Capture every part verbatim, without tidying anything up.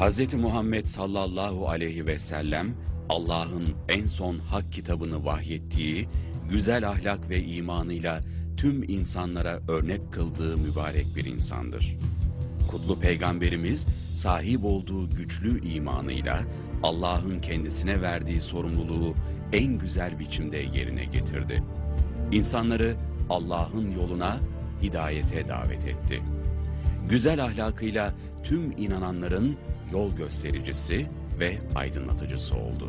haz Muhammed sallallahu aleyhi ve sellem, Allah'ın en son hak kitabını vahyettiği, güzel ahlak ve imanıyla tüm insanlara örnek kıldığı mübarek bir insandır. Kutlu Peygamberimiz, sahip olduğu güçlü imanıyla Allah'ın kendisine verdiği sorumluluğu en güzel biçimde yerine getirdi. İnsanları Allah'ın yoluna, hidayete davet etti. Güzel ahlakıyla tüm inananların yol göstericisi ve aydınlatıcısı oldu.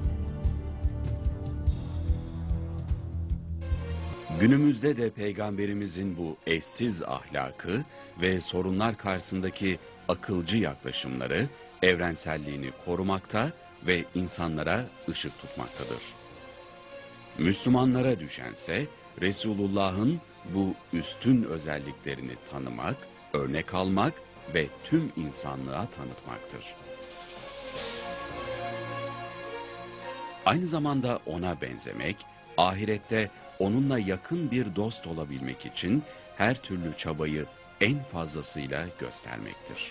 Günümüzde de Peygamberimizin bu eşsiz ahlakı ve sorunlar karşısındaki akılcı yaklaşımları evrenselliğini korumakta ve insanlara ışık tutmaktadır. Müslümanlara düşense Resulullah'ın bu üstün özelliklerini tanımak, örnek almak ve tüm insanlığa tanıtmaktır. Aynı zamanda ona benzemek, ahirette onunla yakın bir dost olabilmek için her türlü çabayı en fazlasıyla göstermektir.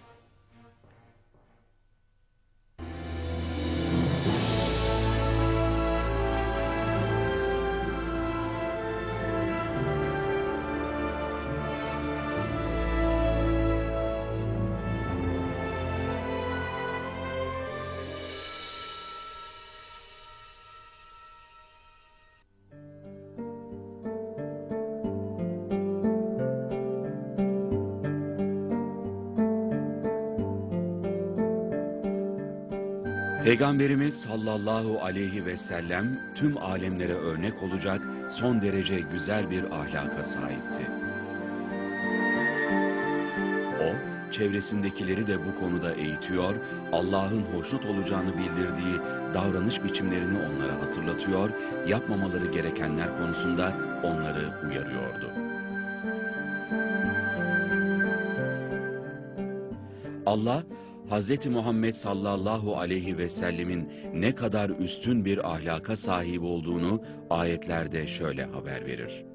Peygamberimiz sallallahu aleyhi ve sellem tüm alemlere örnek olacak son derece güzel bir ahlaka sahipti. O, çevresindekileri de bu konuda eğitiyor, Allah'ın hoşnut olacağını bildirdiği davranış biçimlerini onlara hatırlatıyor, yapmamaları gerekenler konusunda onları uyarıyordu. Allah, haz Muhammed sallallahu aleyhi ve sellemin ne kadar üstün bir ahlaka sahip olduğunu ayetlerde şöyle haber verir.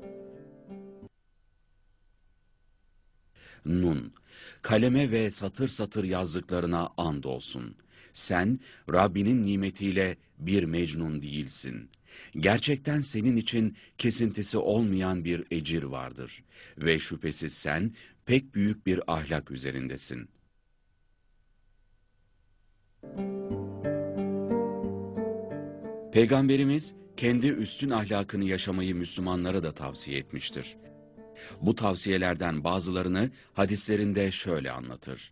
Nun, kaleme ve satır satır yazdıklarına andolsun. Sen Rabbinin nimetiyle bir mecnun değilsin. Gerçekten senin için kesintisi olmayan bir ecir vardır. Ve şüphesiz sen pek büyük bir ahlak üzerindesin. Peygamberimiz kendi üstün ahlakını yaşamayı Müslümanlara da tavsiye etmiştir. Bu tavsiyelerden bazılarını hadislerinde şöyle anlatır.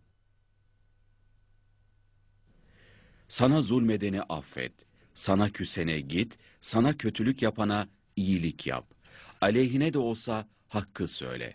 Sana zulmedeni affet, sana küsene git, sana kötülük yapana iyilik yap. Aleyhine de olsa hakkı söyle.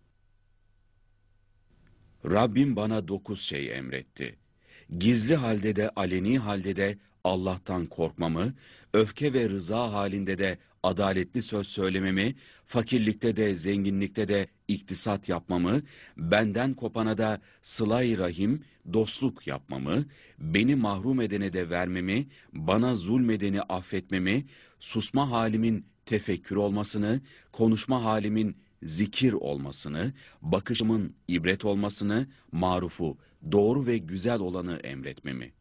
Rabbim bana dokuz şey emretti. Gizli halde de aleni halde de Allah'tan korkmamı, öfke ve rıza halinde de adaletli söz söylememi, fakirlikte de zenginlikte de iktisat yapmamı, benden kopana da sıla-i rahim, dostluk yapmamı, beni mahrum edene de vermemi, bana zulmedeni affetmemi, susma halimin tefekkür olmasını, konuşma halimin zikir olmasını, bakışımın ibret olmasını, marufu, doğru ve güzel olanı emretmemi.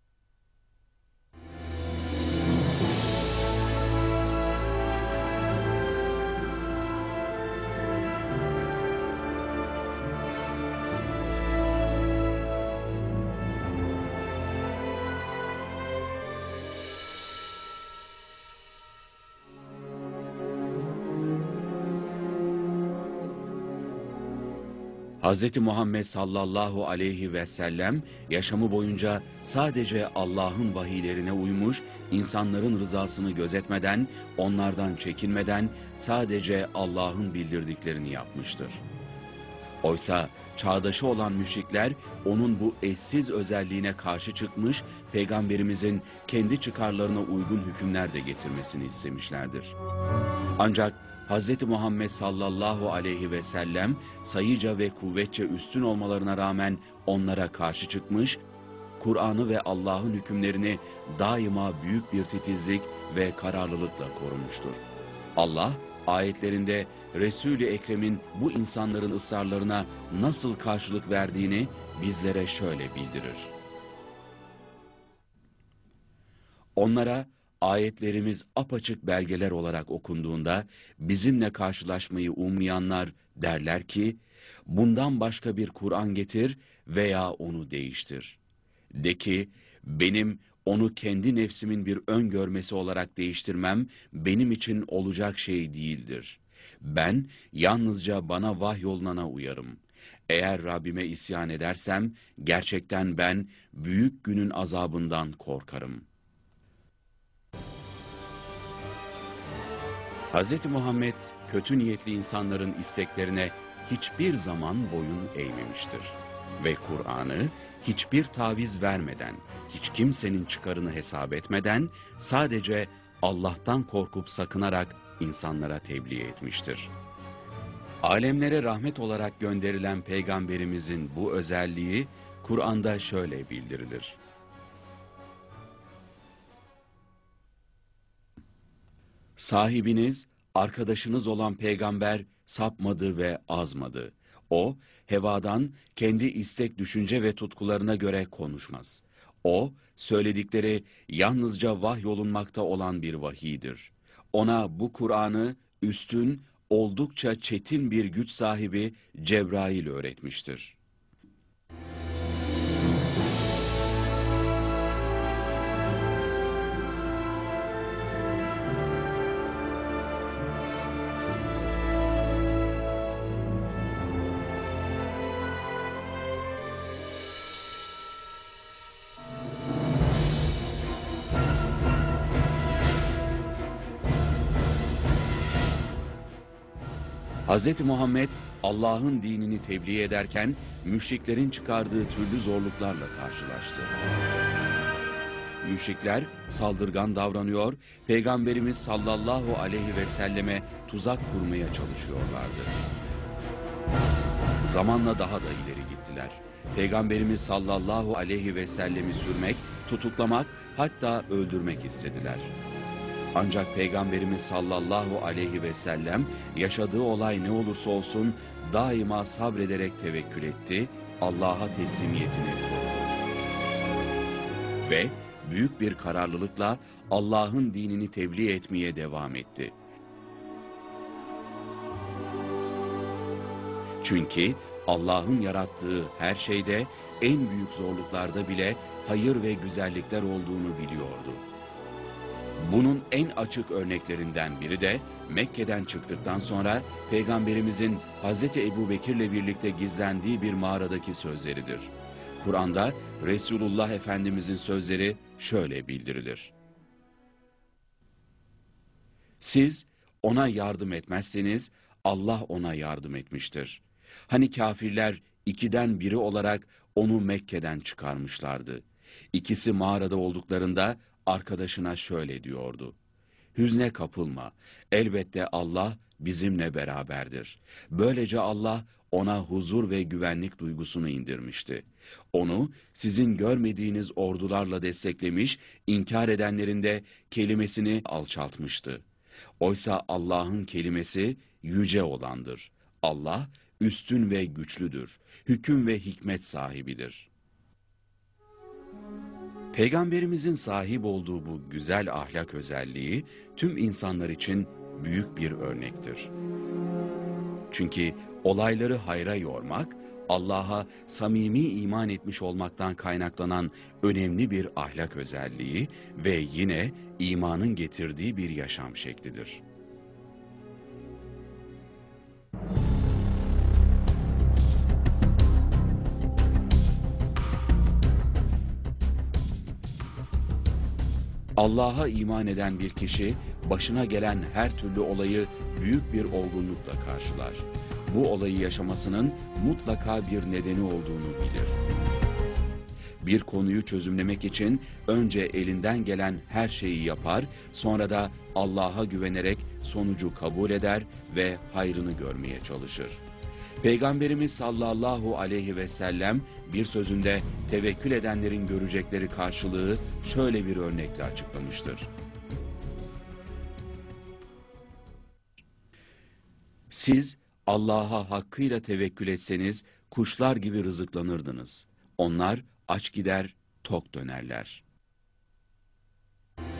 haz Muhammed sallallahu aleyhi ve sellem yaşamı boyunca sadece Allah'ın vahiylerine uymuş, insanların rızasını gözetmeden, onlardan çekinmeden sadece Allah'ın bildirdiklerini yapmıştır. Oysa çağdaşı olan müşrikler onun bu eşsiz özelliğine karşı çıkmış, Peygamberimizin kendi çıkarlarına uygun hükümler de getirmesini istemişlerdir. Ancak haz Muhammed sallallahu aleyhi ve sellem sayıca ve kuvvetçe üstün olmalarına rağmen onlara karşı çıkmış, Kur'an'ı ve Allah'ın hükümlerini daima büyük bir titizlik ve kararlılıkla korumuştur. Allah ayetlerinde Resul-i Ekrem'in bu insanların ısrarlarına nasıl karşılık verdiğini bizlere şöyle bildirir. Onlara ayetlerimiz apaçık belgeler olarak okunduğunda bizimle karşılaşmayı ummayanlar derler ki, bundan başka bir Kur'an getir veya onu değiştir. De ki, benim onu kendi nefsimin bir öngörmesi olarak değiştirmem benim için olacak şey değildir. Ben yalnızca bana vahyolunana uyarım. Eğer Rabbime isyan edersem gerçekten ben büyük günün azabından korkarım. haz Muhammed kötü niyetli insanların isteklerine hiçbir zaman boyun eğmemiştir. Ve Kur'an'ı hiçbir taviz vermeden, hiç kimsenin çıkarını hesap etmeden, sadece Allah'tan korkup sakınarak insanlara tebliğ etmiştir. Alemlere rahmet olarak gönderilen Peygamberimizin bu özelliği Kur'an'da şöyle bildirilir. Sahibiniz, arkadaşınız olan peygamber sapmadı ve azmadı. O, hevadan, kendi istek, düşünce ve tutkularına göre konuşmaz. O, söyledikleri yalnızca vahyolunmakta olan bir vahiydir. Ona bu Kur'an'ı üstün, oldukça çetin bir güç sahibi Cebrail öğretmiştir. haz Muhammed Allah'ın dinini tebliğ ederken müşriklerin çıkardığı türlü zorluklarla karşılaştı. Müşrikler saldırgan davranıyor, Peygamberimiz sallallahu aleyhi ve selleme tuzak kurmaya çalışıyorlardı. Zamanla daha da ileri gittiler. Peygamberimiz sallallahu aleyhi ve sellemi sürmek, tutuklamak, hatta öldürmek istediler. Ancak Peygamberimiz sallallahu aleyhi ve sellem yaşadığı olay ne olursa olsun daima sabrederek tevekkül etti, Allah'a teslimiyetini korudu. Ve büyük bir kararlılıkla Allah'ın dinini tebliğ etmeye devam etti. Çünkü Allah'ın yarattığı her şeyde, en büyük zorluklarda bile hayır ve güzellikler olduğunu biliyordu. Bunun en açık örneklerinden biri de Mekke'den çıktıktan sonra Peygamberimizin haz Ebubekir'le birlikte gizlendiği bir mağaradaki sözleridir. Kur'an'da Resulullah Efendimizin sözleri şöyle bildirilir. Siz ona yardım etmezseniz Allah ona yardım etmiştir. Hani kafirler ikiden biri olarak onu Mekke'den çıkarmışlardı. İkisi mağarada olduklarında arkadaşına şöyle diyordu. Hüzne kapılma, elbette Allah bizimle beraberdir. Böylece Allah ona huzur ve güvenlik duygusunu indirmişti. Onu sizin görmediğiniz ordularla desteklemiş, inkar edenlerin de kelimesini alçaltmıştı. Oysa Allah'ın kelimesi yüce olandır. Allah üstün ve güçlüdür. Hüküm ve hikmet sahibidir. Peygamberimizin sahip olduğu bu güzel ahlak özelliği tüm insanlar için büyük bir örnektir. Çünkü olayları hayra yormak, Allah'a samimi iman etmiş olmaktan kaynaklanan önemli bir ahlak özelliği ve yine imanın getirdiği bir yaşam şeklidir. Allah'a iman eden bir kişi, başına gelen her türlü olayı büyük bir olgunlukla karşılar. Bu olayı yaşamasının mutlaka bir nedeni olduğunu bilir. Bir konuyu çözümlemek için önce elinden gelen her şeyi yapar, sonra da Allah'a güvenerek sonucu kabul eder ve hayrını görmeye çalışır. Peygamberimiz sallallahu aleyhi ve sellem bir sözünde tevekkül edenlerin görecekleri karşılığı şöyle bir örnekle açıklamıştır. Siz Allah'a hakkıyla tevekkül etseniz kuşlar gibi rızıklanırdınız. Onlar aç gider, tok dönerler.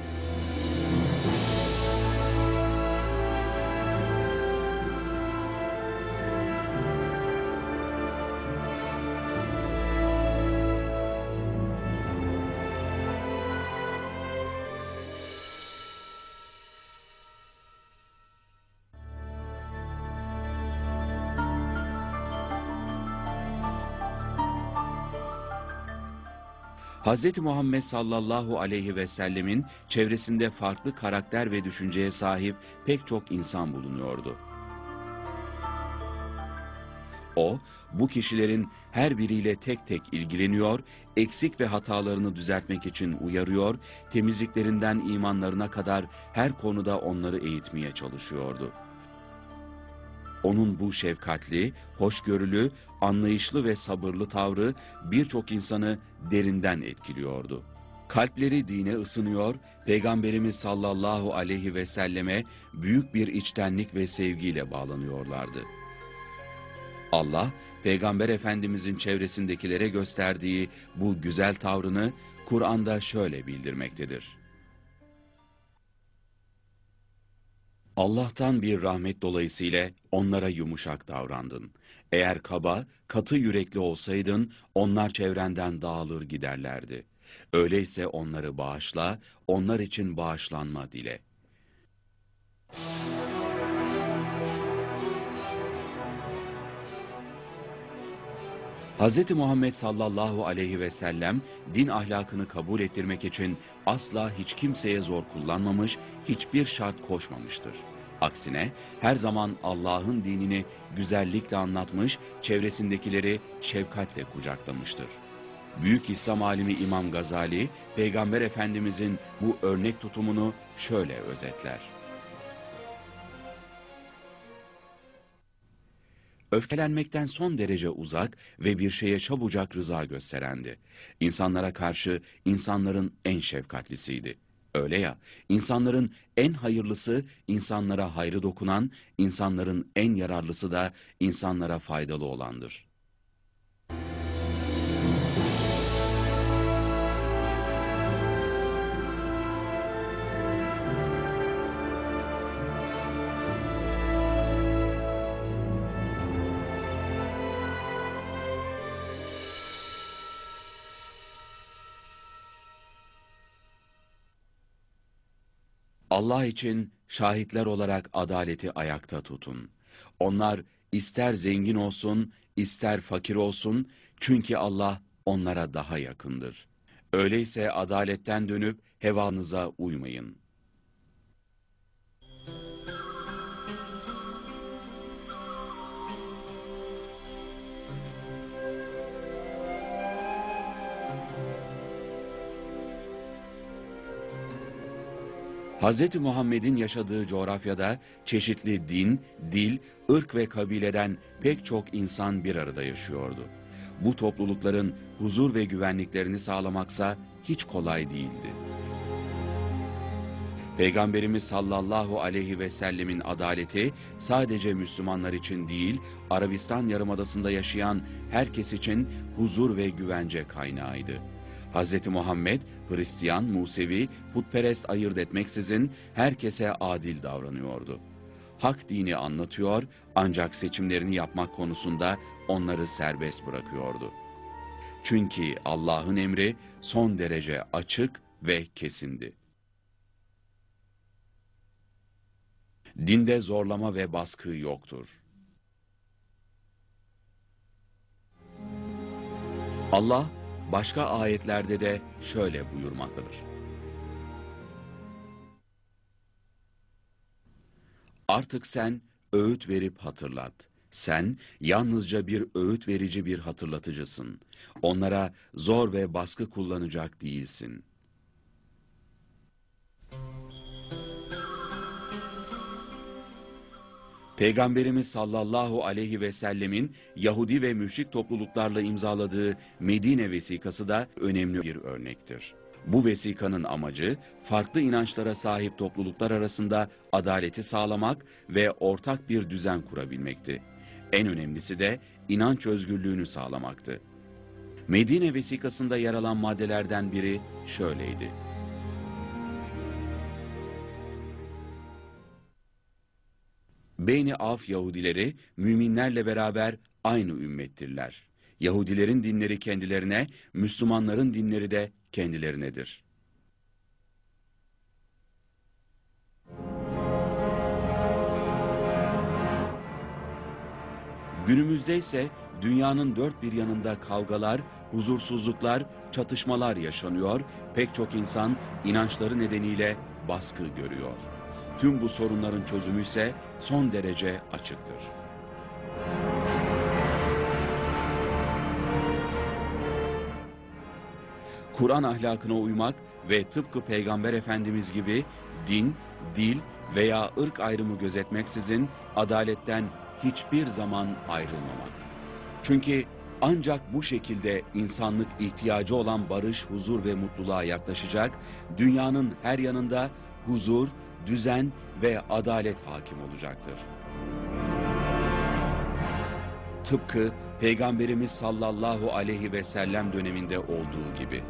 Hazreti Muhammed sallallahu aleyhi ve sellemin çevresinde farklı karakter ve düşünceye sahip pek çok insan bulunuyordu. O, bu kişilerin her biriyle tek tek ilgileniyor, eksik ve hatalarını düzeltmek için uyarıyor, temizliklerinden imanlarına kadar her konuda onları eğitmeye çalışıyordu. Onun bu şefkatli, hoşgörülü, anlayışlı ve sabırlı tavrı birçok insanı derinden etkiliyordu. Kalpleri dine ısınıyor, Peygamberimiz sallallahu aleyhi ve selleme büyük bir içtenlik ve sevgiyle bağlanıyorlardı. Allah, Peygamber Efendimizin çevresindekilere gösterdiği bu güzel tavrını Kur'an'da şöyle bildirmektedir. Allah'tan bir rahmet dolayısıyla onlara yumuşak davrandın. Eğer kaba, katı yürekli olsaydın onlar çevrenden dağılır giderlerdi. Öyleyse onları bağışla, onlar için bağışlanma dile. Hz. Muhammed sallallahu aleyhi ve sellem din ahlakını kabul ettirmek için asla hiç kimseye zor kullanmamış, hiçbir şart koşmamıştır. Aksine her zaman Allah'ın dinini güzellikle anlatmış, çevresindekileri şefkatle kucaklamıştır. Büyük İslam alimi İmam Gazali, Peygamber Efendimizin bu örnek tutumunu şöyle özetler. Öfkelenmekten son derece uzak ve bir şeye çabucak rıza gösterendi. İnsanlara karşı insanların en şefkatlisiydi. Öyle ya, insanların en hayırlısı insanlara hayrı dokunan, insanların en yararlısı da insanlara faydalı olandır. Allah için şahitler olarak adaleti ayakta tutun. Onlar ister zengin olsun, ister fakir olsun, çünkü Allah onlara daha yakındır. Öyleyse adaletten dönüp hevanıza uymayın. Hz. Muhammed'in yaşadığı coğrafyada çeşitli din, dil, ırk ve kabileden pek çok insan bir arada yaşıyordu. Bu toplulukların huzur ve güvenliklerini sağlamaksa hiç kolay değildi. Peygamberimiz sallallahu aleyhi ve sellemin adaleti sadece Müslümanlar için değil, Arabistan Yarımadası'nda yaşayan herkes için huzur ve güvence kaynağıydı. Hz. Muhammed, Hristiyan, Musevi, putperest ayırt etmeksizin herkese adil davranıyordu. Hak dini anlatıyor ancak seçimlerini yapmak konusunda onları serbest bırakıyordu. Çünkü Allah'ın emri son derece açık ve kesindi. Dinde zorlama ve baskı yoktur. Allah başka ayetlerde de şöyle buyurmaktadır. Artık sen öğüt verip hatırlat. Sen yalnızca bir öğüt verici bir hatırlatıcısın. Onlara zor ve baskı kullanacak değilsin. Peygamberimiz sallallahu aleyhi ve sellemin Yahudi ve müşrik topluluklarla imzaladığı Medine vesikası da önemli bir örnektir. Bu vesikanın amacı farklı inançlara sahip topluluklar arasında adaleti sağlamak ve ortak bir düzen kurabilmekti. En önemlisi de inanç özgürlüğünü sağlamaktı. Medine vesikasında yer alan maddelerden biri şöyleydi. Beyni Af Yahudileri müminlerle beraber aynı ümmettirler. Yahudilerin dinleri kendilerine, Müslümanların dinleri de kendilerinedir. Günümüzde ise dünyanın dört bir yanında kavgalar, huzursuzluklar, çatışmalar yaşanıyor, pek çok insan inançları nedeniyle baskı görüyor. Tüm bu sorunların çözümü ise son derece açıktır. Kur'an ahlakına uymak ve tıpkı Peygamber Efendimiz gibi din, dil veya ırk ayrımı gözetmeksizin adaletten hiçbir zaman ayrılmamak. Çünkü ancak bu şekilde insanlık ihtiyacı olan barış, huzur ve mutluluğa yaklaşacak, dünyanın her yanında huzur, düzen ve adalet hakim olacaktır. Tıpkı Peygamberimiz sallallahu aleyhi ve sellem döneminde olduğu gibi.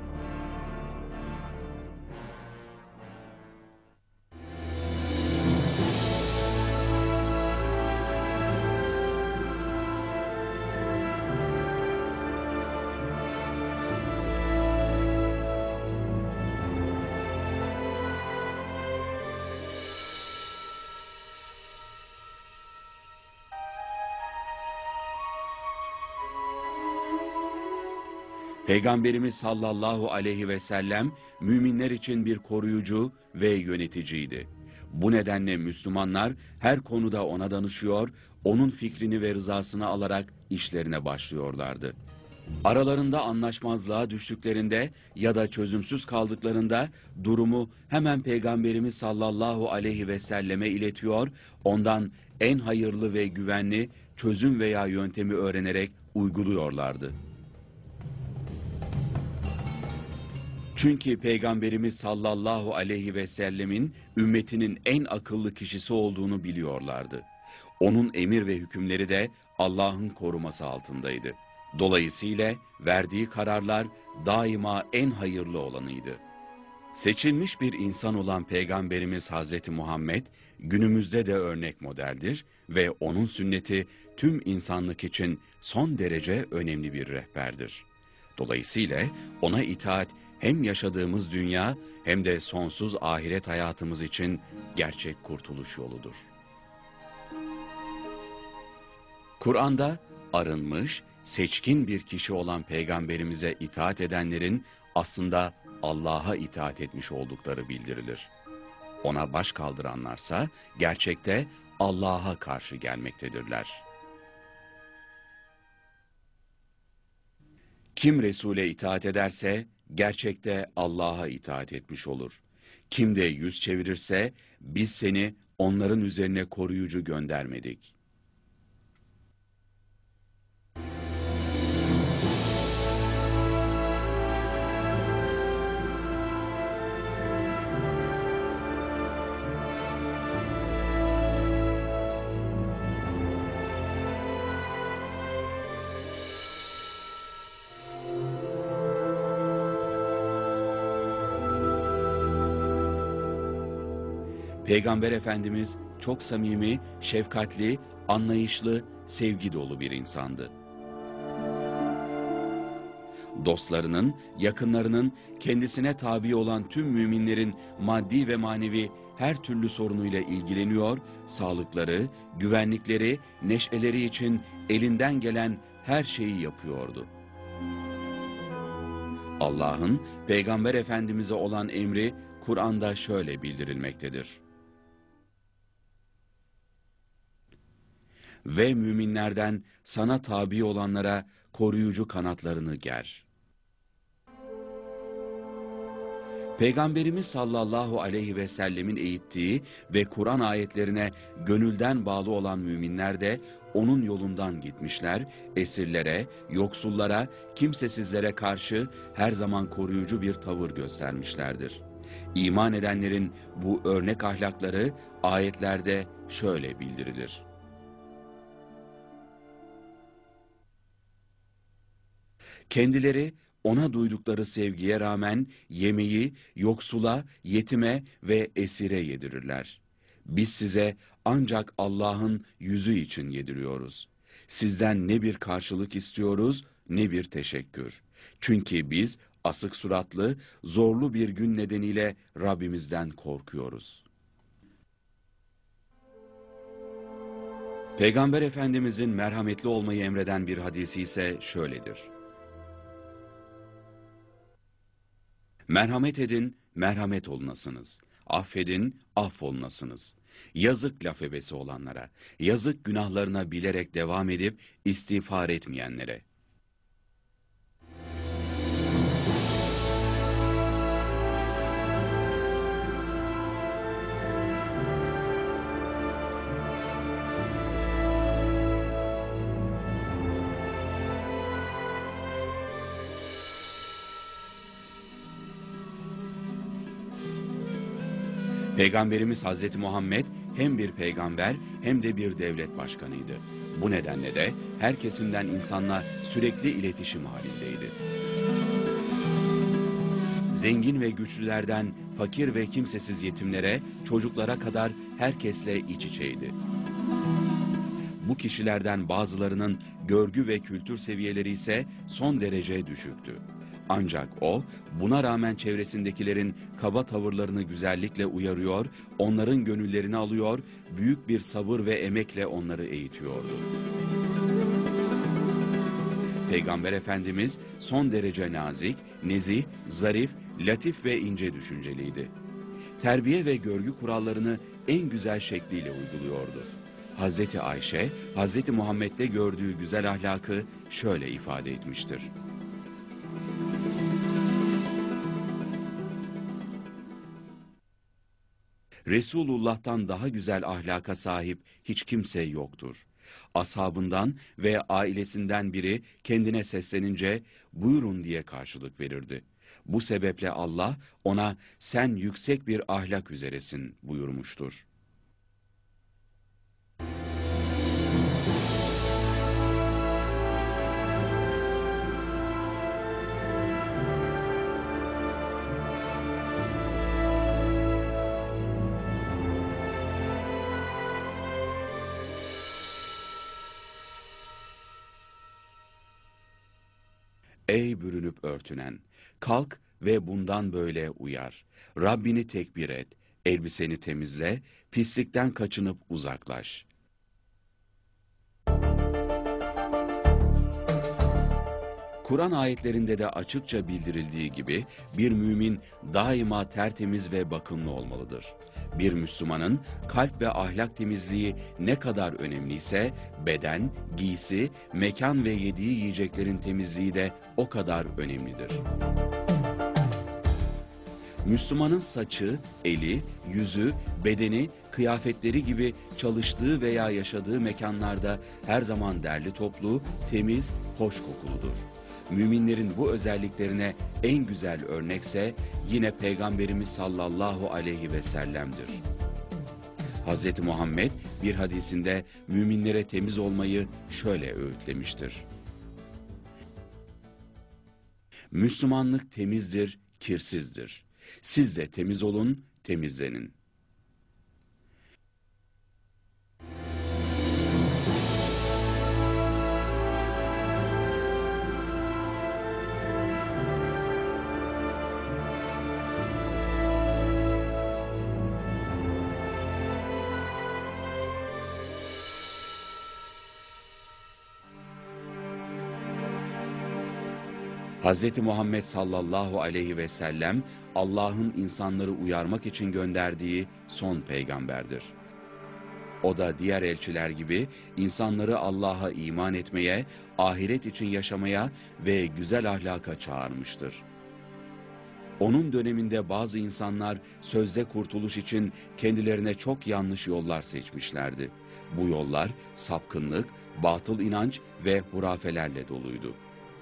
Peygamberimiz sallallahu aleyhi ve sellem müminler için bir koruyucu ve yöneticiydi. Bu nedenle Müslümanlar her konuda ona danışıyor, onun fikrini ve rızasını alarak işlerine başlıyorlardı. Aralarında anlaşmazlığa düştüklerinde ya da çözümsüz kaldıklarında durumu hemen Peygamberimiz sallallahu aleyhi ve selleme iletiyor, ondan en hayırlı ve güvenli çözüm veya yöntemi öğrenerek uyguluyorlardı. Çünkü Peygamberimiz sallallahu aleyhi ve sellemin ümmetinin en akıllı kişisi olduğunu biliyorlardı. Onun emir ve hükümleri de Allah'ın koruması altındaydı. Dolayısıyla verdiği kararlar daima en hayırlı olanıydı. Seçilmiş bir insan olan Peygamberimiz Hazreti Muhammed günümüzde de örnek modeldir ve onun sünneti tüm insanlık için son derece önemli bir rehberdir. Dolayısıyla ona itaat hem yaşadığımız dünya hem de sonsuz ahiret hayatımız için gerçek kurtuluş yoludur. Kur'an'da arınmış, seçkin bir kişi olan Peygamberimize itaat edenlerin aslında Allah'a itaat etmiş oldukları bildirilir. Ona baş kaldıranlarsa gerçekte Allah'a karşı gelmektedirler. Kim Resul'e itaat ederse gerçekte Allah'a itaat etmiş olur. Kim de yüz çevirirse biz seni onların üzerine koruyucu göndermedik. Peygamber Efendimiz çok samimi, şefkatli, anlayışlı, sevgi dolu bir insandı. Dostlarının, yakınlarının, kendisine tabi olan tüm müminlerin maddi ve manevi her türlü sorunuyla ilgileniyor, sağlıkları, güvenlikleri, neşeleri için elinden gelen her şeyi yapıyordu. Allah'ın Peygamber Efendimiz'e olan emri Kur'an'da şöyle bildirilmektedir. Ve müminlerden sana tabi olanlara koruyucu kanatlarını ger. Peygamberimiz sallallahu aleyhi ve sellemin eğittiği ve Kur'an ayetlerine gönülden bağlı olan müminler de onun yolundan gitmişler, esirlere, yoksullara, kimsesizlere karşı her zaman koruyucu bir tavır göstermişlerdir. İman edenlerin bu örnek ahlakları ayetlerde şöyle bildirilir. Kendileri ona duydukları sevgiye rağmen yemeği yoksula, yetime ve esire yedirirler. Biz size ancak Allah'ın yüzü için yediriyoruz. Sizden ne bir karşılık istiyoruz ne bir teşekkür. Çünkü biz asık suratlı, zorlu bir gün nedeniyle Rabbimizden korkuyoruz. Peygamber Efendimizin merhametli olmayı emreden bir hadisi ise şöyledir. Merhamet edin, merhamet olunasınız. Affedin, affolunasınız. Yazık laf ebesi olanlara, yazık günahlarına bilerek devam edip istiğfar etmeyenlere. Peygamberimiz Hazreti Muhammed hem bir peygamber hem de bir devlet başkanıydı. Bu nedenle de her kesimden insanla sürekli iletişim halindeydi. Zengin ve güçlülerden fakir ve kimsesiz yetimlere, çocuklara kadar herkesle iç içeydi. Bu kişilerden bazılarının görgü ve kültür seviyeleri ise son derece düşüktü. Ancak o, buna rağmen çevresindekilerin kaba tavırlarını güzellikle uyarıyor, onların gönüllerini alıyor, büyük bir sabır ve emekle onları eğitiyordu. Peygamber Efendimiz son derece nazik, nezih, zarif, latif ve ince düşünceliydi. Terbiye ve görgü kurallarını en güzel şekliyle uyguluyordu. Hazreti Ayşe, Hazreti Muhammed'de gördüğü güzel ahlakı şöyle ifade etmiştir. Resulullah'tan daha güzel ahlaka sahip hiç kimse yoktur. Ashabından ve ailesinden biri kendine seslenince buyurun diye karşılık verirdi. Bu sebeple Allah ona sen yüksek bir ahlak üzeresin buyurmuştur. Ey bürünüp örtünen! Kalk ve bundan böyle uyar. Rabbini tekbir et, elbiseni temizle, pislikten kaçınıp uzaklaş. Kur'an ayetlerinde de açıkça bildirildiği gibi bir mümin daima tertemiz ve bakımlı olmalıdır. Bir Müslümanın kalp ve ahlak temizliği ne kadar önemliyse beden, giysi, mekan ve yediği yiyeceklerin temizliği de o kadar önemlidir. Müslümanın saçı, eli, yüzü, bedeni, kıyafetleri gibi çalıştığı veya yaşadığı mekanlarda her zaman derli toplu, temiz, hoş kokuludur. Müminlerin bu özelliklerine en güzel örnekse yine Peygamberimiz sallallahu aleyhi ve sellem'dir. Hazreti Muhammed bir hadisinde müminlere temiz olmayı şöyle öğütlemiştir. Müslümanlık temizdir, kirsizdir. Siz de temiz olun, temizlenin. Hazreti Muhammed sallallahu aleyhi ve sellem Allah'ın insanları uyarmak için gönderdiği son peygamberdir. O da diğer elçiler gibi insanları Allah'a iman etmeye, ahiret için yaşamaya ve güzel ahlaka çağırmıştır. Onun döneminde bazı insanlar sözde kurtuluş için kendilerine çok yanlış yollar seçmişlerdi. Bu yollar sapkınlık, batıl inanç ve hurafelerle doluydu.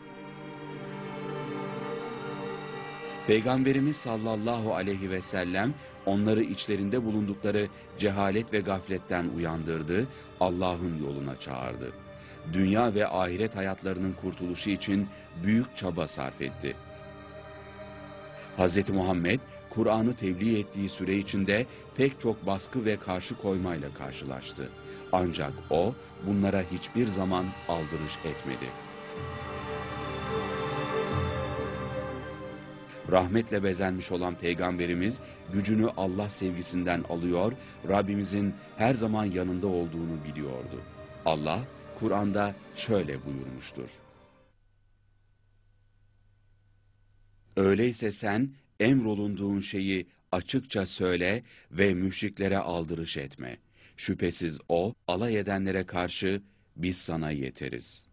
Peygamberimiz sallallahu aleyhi ve sellem onları içlerinde bulundukları cehalet ve gafletten uyandırdı, Allah'ın yoluna çağırdı. Dünya ve ahiret hayatlarının kurtuluşu için büyük çaba sarf etti. Hazreti Muhammed, Kur'an'ı tebliğ ettiği süre içinde pek çok baskı ve karşı koymayla karşılaştı. Ancak o bunlara hiçbir zaman aldırış etmedi. Rahmetle bezenmiş olan Peygamberimiz gücünü Allah sevgisinden alıyor, Rabbimizin her zaman yanında olduğunu biliyordu. Allah Kur'an'da şöyle buyurmuştur: Öyleyse sen emrolunduğun şeyi açıkça söyle ve müşriklere aldırış etme. Şüphesiz o, alay edenlere karşı biz sana yeteriz.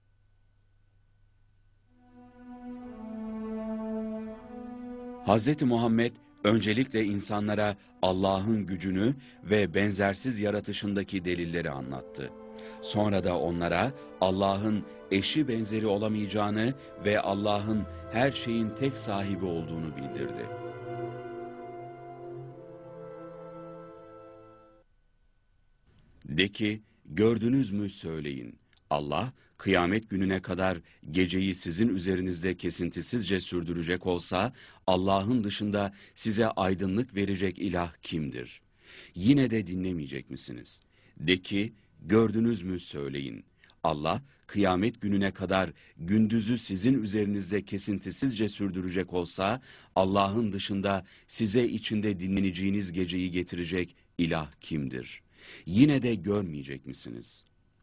Hz. Muhammed öncelikle insanlara Allah'ın gücünü ve benzersiz yaratışındaki delilleri anlattı. Sonra da onlara Allah'ın eşi benzeri olamayacağını ve Allah'ın her şeyin tek sahibi olduğunu bildirdi. De ki, gördünüz mü söyleyin. Allah, kıyamet gününe kadar geceyi sizin üzerinizde kesintisizce sürdürecek olsa, Allah'ın dışında size aydınlık verecek ilah kimdir? Yine de dinlemeyecek misiniz? De ki, gördünüz mü söyleyin. Allah, kıyamet gününe kadar gündüzü sizin üzerinizde kesintisizce sürdürecek olsa, Allah'ın dışında size içinde dinleneceğiniz geceyi getirecek ilah kimdir? Yine de görmeyecek misiniz?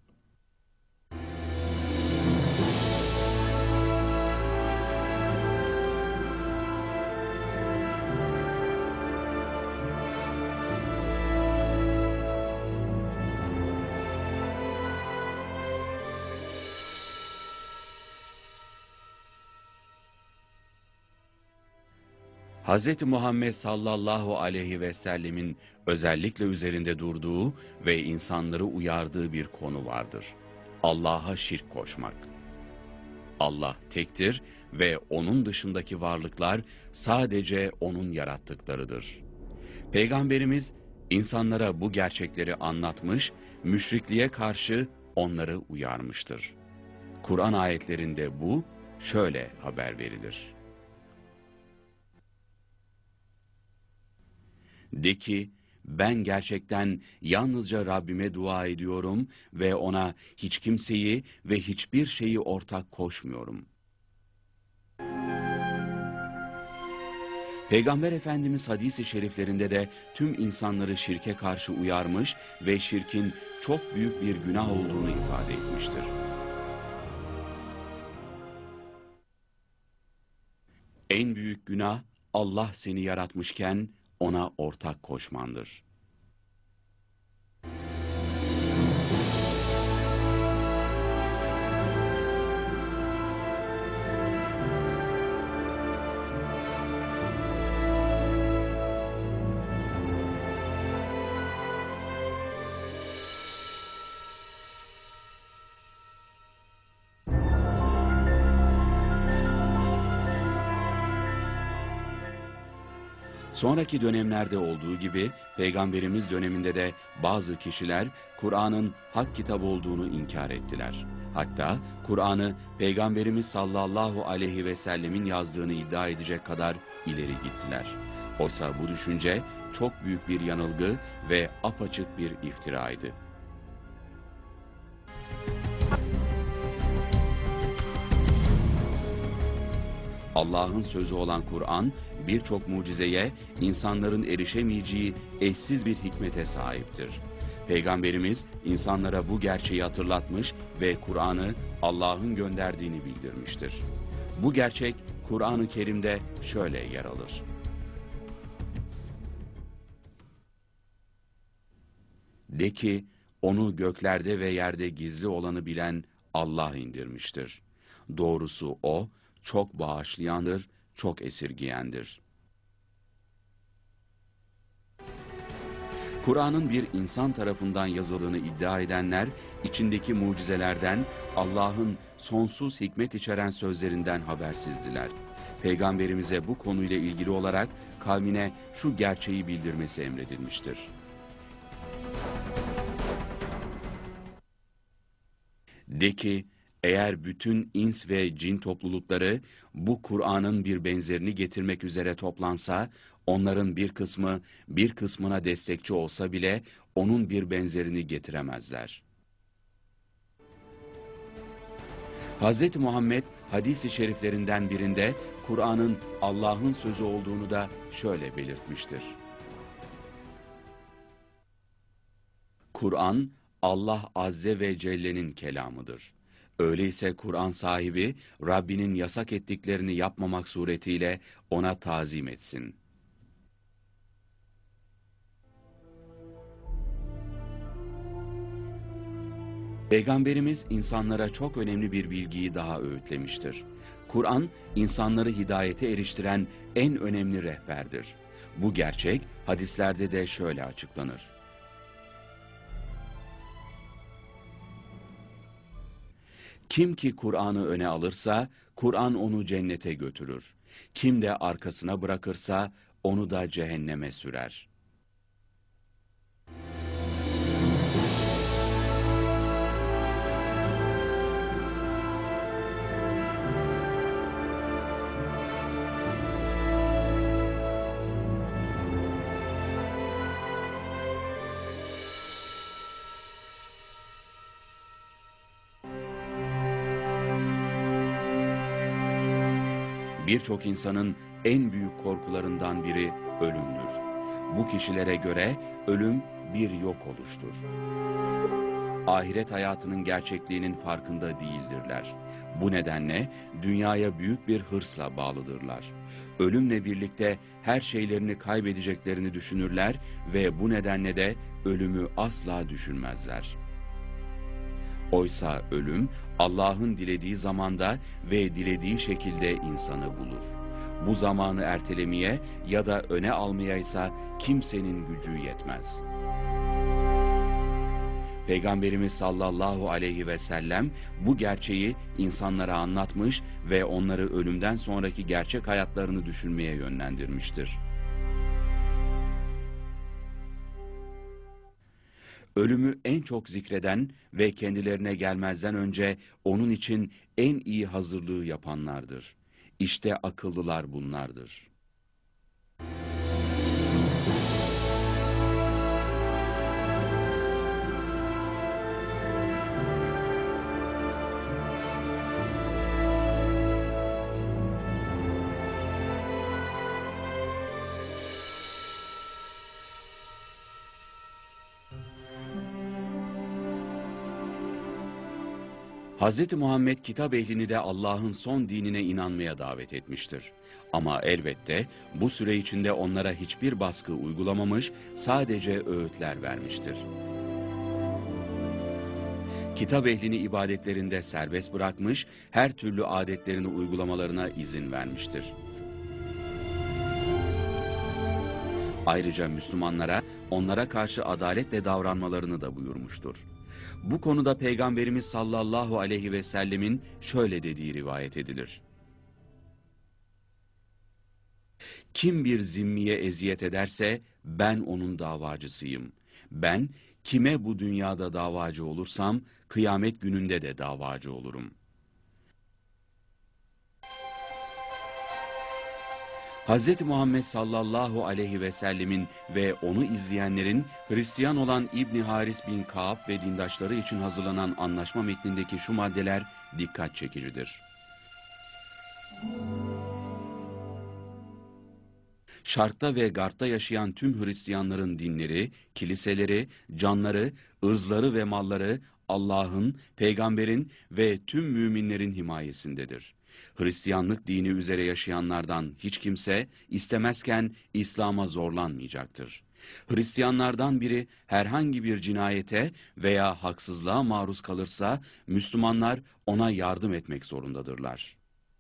Hz. Muhammed sallallahu aleyhi ve sellemin özellikle üzerinde durduğu ve insanları uyardığı bir konu vardır: Allah'a şirk koşmak. Allah tektir ve onun dışındaki varlıklar sadece onun yarattıklarıdır. Peygamberimiz insanlara bu gerçekleri anlatmış, müşrikliğe karşı onları uyarmıştır. Kur'an ayetlerinde bu şöyle haber verilir: De ki, ben gerçekten yalnızca Rabbime dua ediyorum ve ona hiç kimseyi ve hiçbir şeyi ortak koşmuyorum. Peygamber Efendimiz hadis-i şeriflerinde de tüm insanları şirke karşı uyarmış ve şirkin çok büyük bir günah olduğunu ifade etmiştir. En büyük günah, Allah seni yaratmışken ona ortak koşmandır. Sonraki dönemlerde olduğu gibi Peygamberimiz döneminde de bazı kişiler Kur'an'ın hak kitap olduğunu inkar ettiler. Hatta Kur'an'ı Peygamberimiz sallallahu aleyhi ve sellemin yazdığını iddia edecek kadar ileri gittiler. Oysa bu düşünce çok büyük bir yanılgı ve apaçık bir iftiraydı. Allah'ın sözü olan Kur'an, birçok mucizeye, insanların erişemeyeceği eşsiz bir hikmete sahiptir. Peygamberimiz insanlara bu gerçeği hatırlatmış ve Kur'an'ı Allah'ın gönderdiğini bildirmiştir. Bu gerçek Kur'an-ı Kerim'de şöyle yer alır: De ki, onu göklerde ve yerde gizli olanı bilen Allah indirmiştir. Doğrusu O, çok bağışlayandır, çok esirgiyendir. Kur'an'ın bir insan tarafından yazıldığını iddia edenler, içindeki mucizelerden, Allah'ın sonsuz hikmet içeren sözlerinden habersizdiler. Peygamberimize bu konuyla ilgili olarak kavmine şu gerçeği bildirmesi emredilmiştir: De ki, eğer bütün ins ve cin toplulukları bu Kur'an'ın bir benzerini getirmek üzere toplansa, onların bir kısmı bir kısmına destekçi olsa bile onun bir benzerini getiremezler. Hz. Muhammed hadis-i şeriflerinden birinde Kur'an'ın Allah'ın sözü olduğunu da şöyle belirtmiştir: Kur'an Allah Azze ve Celle'nin kelamıdır. Öyleyse Kur'an sahibi, Rabbinin yasak ettiklerini yapmamak suretiyle ona tazim etsin. Peygamberimiz insanlara çok önemli bir bilgiyi daha öğütlemiştir. Kur'an, insanları hidayete eriştiren en önemli rehberdir. Bu gerçek hadislerde de şöyle açıklanır. Kim ki Kur'an'ı öne alırsa, Kur'an onu cennete götürür. Kim de arkasına bırakırsa, onu da cehenneme sürer. Birçok insanın en büyük korkularından biri ölümdür. Bu kişilere göre ölüm bir yok oluştur. Ahiret hayatının gerçekliğinin farkında değildirler. Bu nedenle dünyaya büyük bir hırsla bağlıdırlar. Ölümle birlikte her şeylerini kaybedeceklerini düşünürler ve bu nedenle de ölümü asla düşünmezler. Oysa ölüm, Allah'ın dilediği zamanda ve dilediği şekilde insanı bulur. Bu zamanı ertelemeye ya da öne almaya ise kimsenin gücü yetmez. Peygamberimiz sallallahu aleyhi ve sellem bu gerçeği insanlara anlatmış ve onları ölümden sonraki gerçek hayatlarını düşünmeye yönlendirmiştir. Ölümü en çok zikreden ve kendilerine gelmezden önce onun için en iyi hazırlığı yapanlardır. İşte akıllılar bunlardır. Hz. Muhammed kitap ehlini de Allah'ın son dinine inanmaya davet etmiştir. Ama elbette bu süre içinde onlara hiçbir baskı uygulamamış, sadece öğütler vermiştir. Kitap ehlini ibadetlerinde serbest bırakmış, her türlü adetlerini uygulamalarına izin vermiştir. Ayrıca Müslümanlara, onlara karşı adaletle davranmalarını da buyurmuştur. Bu konuda Peygamberimiz sallallahu aleyhi ve sellemin şöyle dediği rivayet edilir. Kim bir zimmiye eziyet ederse ben onun davacısıyım. Ben kime bu dünyada davacı olursam kıyamet gününde de davacı olurum. Hz. Muhammed sallallahu aleyhi ve sellemin ve onu izleyenlerin Hristiyan olan İbni Haris bin Ka'b ve dindaşları için hazırlanan anlaşma metnindeki şu maddeler dikkat çekicidir. Şarkta ve Garp'ta yaşayan tüm Hristiyanların dinleri, kiliseleri, canları, ırzları ve malları Allah'ın, peygamberin ve tüm müminlerin himayesindedir. Hristiyanlık dini üzere yaşayanlardan hiç kimse istemezken İslam'a zorlanmayacaktır. Hristiyanlardan biri herhangi bir cinayete veya haksızlığa maruz kalırsa Müslümanlar ona yardım etmek zorundadırlar.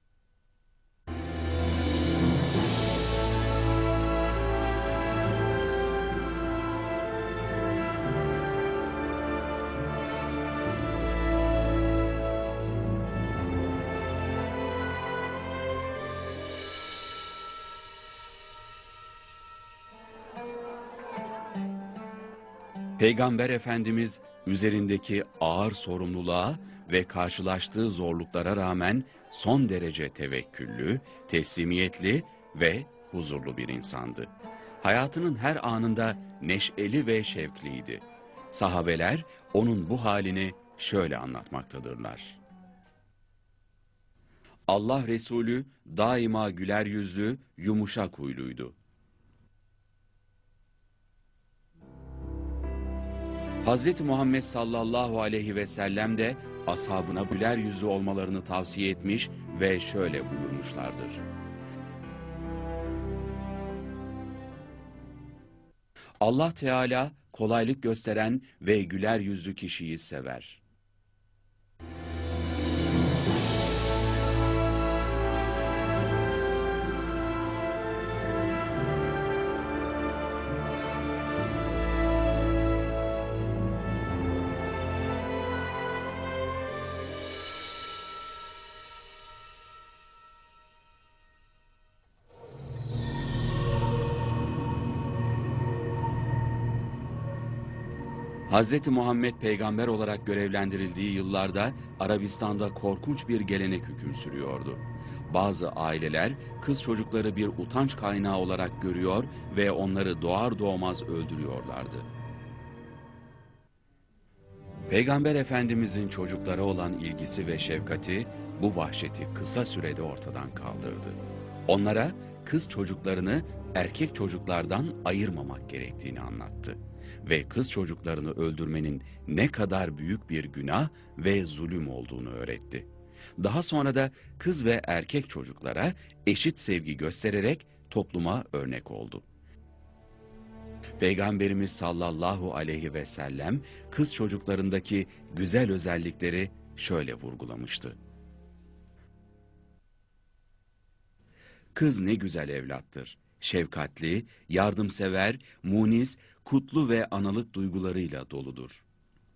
Peygamber Efendimiz üzerindeki ağır sorumluluğa ve karşılaştığı zorluklara rağmen son derece tevekküllü, teslimiyetli ve huzurlu bir insandı. Hayatının her anında neşeli ve şevkliydi. Sahabeler onun bu halini şöyle anlatmaktadırlar. Allah Resulü daima güler yüzlü, yumuşak huyluydu. Hazreti Muhammed sallallahu aleyhi ve sellem de ashabına güler yüzlü olmalarını tavsiye etmiş ve şöyle buyurmuşlardır. Allah Teala kolaylık gösteren ve güler yüzlü kişiyi sever. Hazreti Muhammed peygamber olarak görevlendirildiği yıllarda Arabistan'da korkunç bir gelenek hüküm sürüyordu. Bazı aileler kız çocukları bir utanç kaynağı olarak görüyor ve onları doğar doğmaz öldürüyorlardı. Peygamber Efendimizin çocuklara olan ilgisi ve şefkati bu vahşeti kısa sürede ortadan kaldırdı. Onlara kız çocuklarını erkek çocuklardan ayırmamak gerektiğini anlattı ve kız çocuklarını öldürmenin ne kadar büyük bir günah ve zulüm olduğunu öğretti. Daha sonra da kız ve erkek çocuklara eşit sevgi göstererek topluma örnek oldu. Peygamberimiz sallallahu aleyhi ve sellem kız çocuklarındaki güzel özellikleri şöyle vurgulamıştı. Kız ne güzel evlattır. Şefkatli, yardımsever, munis, kutlu ve analık duygularıyla doludur.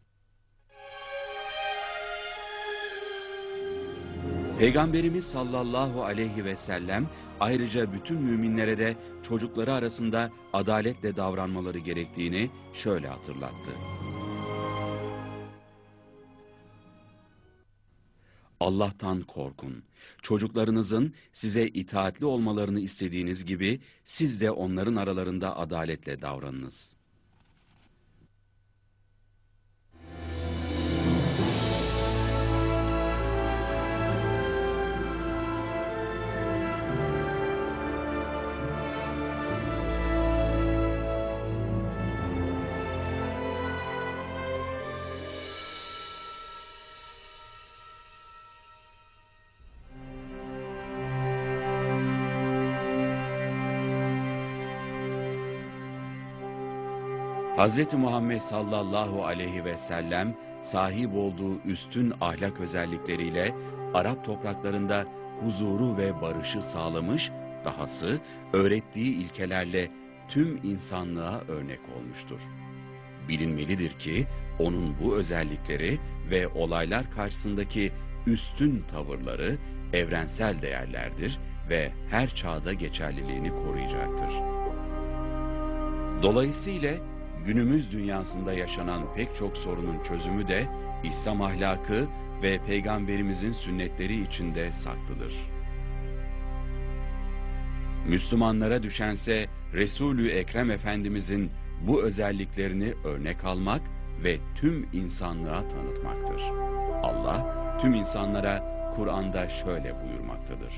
Peygamberimiz sallallahu aleyhi ve sellem ayrıca bütün müminlere de çocukları arasında adaletle davranmaları gerektiğini şöyle hatırlattı. Allah'tan korkun. Çocuklarınızın size itaatli olmalarını istediğiniz gibi siz de onların aralarında adaletle davranınız. Hazreti Muhammed sallallahu aleyhi ve sellem sahip olduğu üstün ahlak özellikleriyle Arap topraklarında huzuru ve barışı sağlamış, dahası öğrettiği ilkelerle tüm insanlığa örnek olmuştur. Bilinmelidir ki onun bu özellikleri ve olaylar karşısındaki üstün tavırları evrensel değerlerdir ve her çağda geçerliliğini koruyacaktır. Dolayısıyla günümüz dünyasında yaşanan pek çok sorunun çözümü de İslam ahlakı ve Peygamberimizin sünnetleri içinde saklıdır. Müslümanlara düşense Resulü Ekrem Efendimizin bu özelliklerini örnek almak ve tüm insanlığa tanıtmaktır. Allah tüm insanlara Kur'an'da şöyle buyurmaktadır.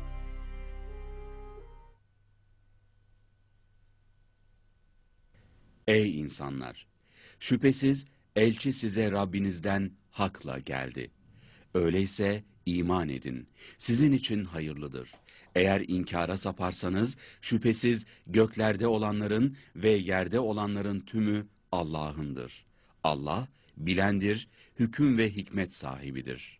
Ey insanlar! Şüphesiz elçi size Rabbinizden hakla geldi. Öyleyse iman edin. Sizin için hayırlıdır. Eğer inkara saparsanız şüphesiz göklerde olanların ve yerde olanların tümü Allah'ındır. Allah bilendir, hüküm ve hikmet sahibidir.